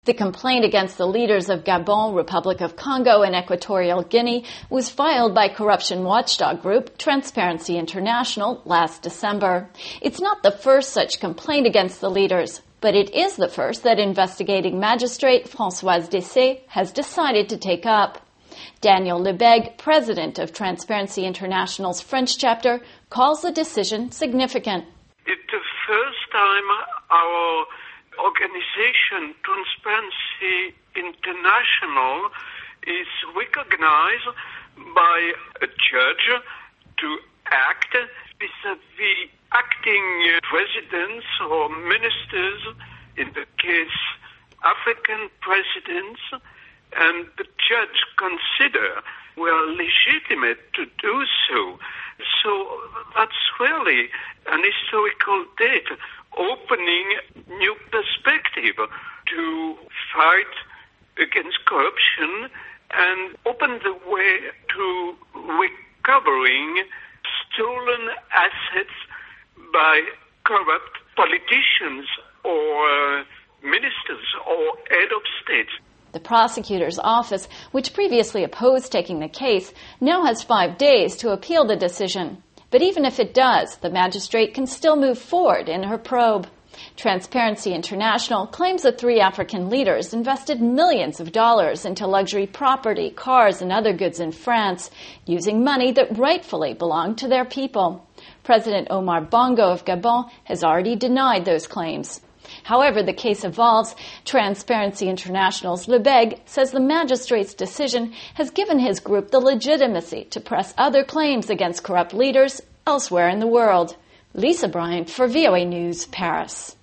The complaint against the leaders of Gabon, Republic of Congo, and Equatorial Guinea was filed by corruption watchdog group Transparency International last December. It's not the first such complaint against the leaders, but it is the first that investigating magistrate Françoise Dessay has decided to take up. Daniel Lebègue, president of Transparency International's French chapter, calls the decision significant. It's the first time our organization, Transparency International, is recognized by a judge to act vis-à-vis acting presidents or ministers, in the case African presidents, and the judge consider were legitimate to do so. So that's really an historical date, opening new perspective to fight against corruption and open the way to recovering stolen assets by corrupt politicians or ministers or head of state. The prosecutor's office, which previously opposed taking the case, now has 5 days to appeal the decision. But even if it does, the magistrate can still move forward in her probe. Transparency International claims the 3 African leaders invested millions of dollars into luxury property, cars, and other goods in France, using money that rightfully belonged to their people. President Omar Bongo of Gabon has already denied those claims. However the case evolves, Transparency International's Lebègue says the magistrate's decision has given his group the legitimacy to press other claims against corrupt leaders elsewhere in the world. Lisa Bryant for VOA News, Paris.